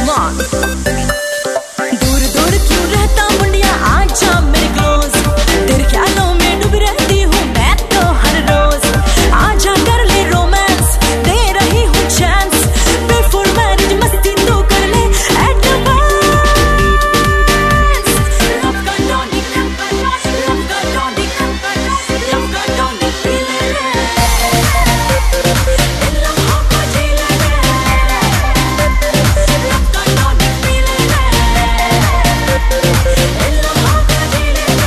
on. दूर दूर क्यों रहता मुंडिया, आजा मेरे क्लोज। तेरे ख्यालों में डूब रहती हूँ मैं तो हर रोज। आजा कर ले रोमांस, दे रही हूँ चांस। बिफोर मैरिज मस्ती तो कर ले एडवांस। लव का टॉनिक, लव का टॉनिक, लव का टॉनिक पी ले रे। इन लम्हों को जी ले रे। लव का टॉनिक पी ले रे। इन लम्हों को जी ले रे।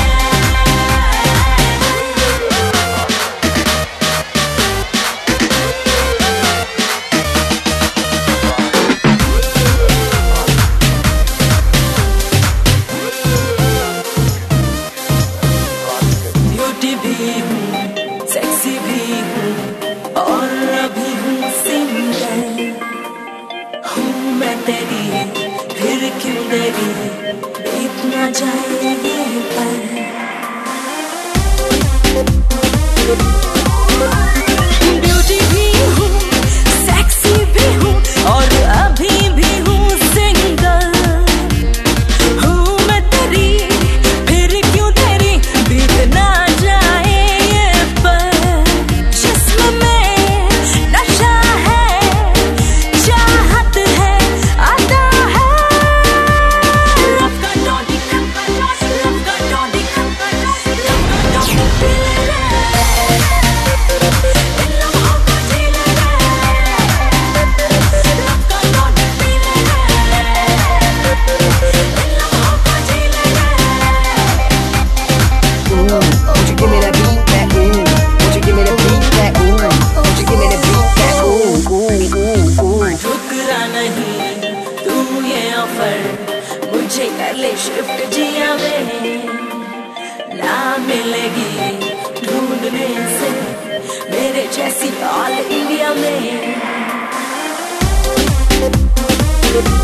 ब्यूटी भी हूँ, सेक्सी भी हूँ, और अभी हूँ सिंगल। हूँ मैं तेरी, फिर क्यों देरी, बीत ना जाए ये पल। ब्यूटी भी हूँ, सेक्सी भी हूँ, और अभी भी हूँ सिंगल। हूँ मैं तेरी, फिर क्यों देरी, बीत ना जाए ये पल। जिस्म में नशा है, चाहत है, अदा है। लव का टॉनिक, लव का टॉनिक, लव का टॉनिक पी ले रे। इन लम्हों को जी ले रे। लव का टॉनिक पी ले रे। इन लम्हों को जी ले रे। Won't you give me that beat, that ooh? Won't you give me that beat, that ooh? Won't you give me that beat, that ooh, ooh, ooh, ooh? ठुकरा नहीं तू ये ऑफर, मुझे कर ले शिफ्ट जिया में। ना मिलेगी ढूंढने से मेरे जैसी ऑल इंडिया में।